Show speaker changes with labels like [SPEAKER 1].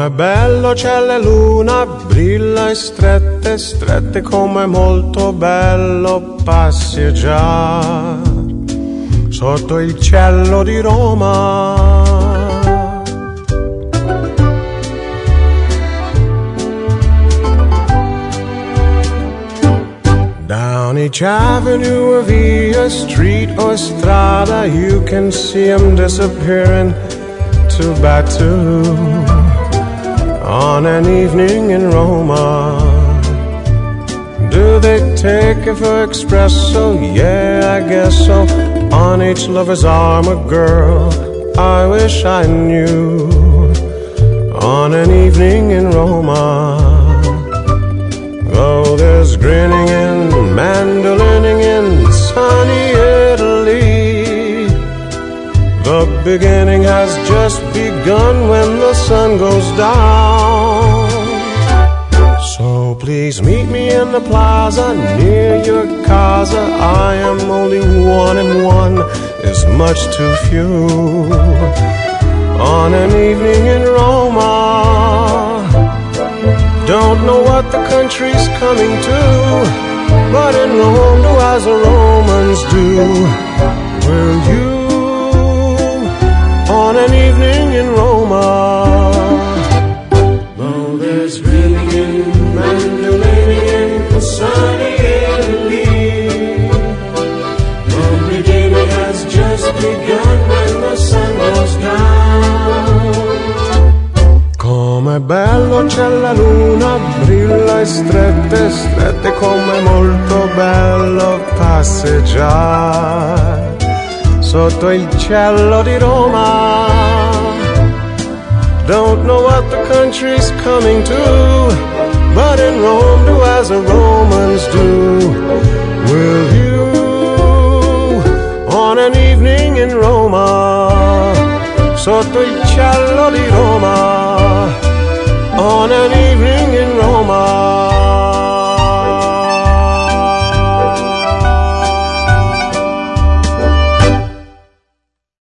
[SPEAKER 1] Com'è bello c'è la luna, brilla e strette, strette, com'è molto bello passeggiare sotto il cielo di Roma. Down each avenue or via street or strada, you can see 'em disappearing two by two on an evening in Roma. Do they take it for espresso? Yeah, I guess so. On each lover's arm a girl I wish I knew on an evening in Roma. Oh, there's grinning and mandolining in sunny Italy. The beginning has just begun when the sun goes down. So please meet me in the plaza near your casa. I am only one and one is much too few on an evening in Roma. Don't know what the country's coming to, but in Rome do as the Romans do. Will you on an evening in Roma? Oh, there's grinning and mandolining in sunny Italy. The beginning has just begun when the sun goes down. Com'è bello c'è la luna, brilla e strette, strette, com'è molto bello passeggiare sotto il cielo di Roma. Don't know what the country's coming to, but in Rome do as the Romans do. Will you on an evening in Roma sotto il cielo di Roma?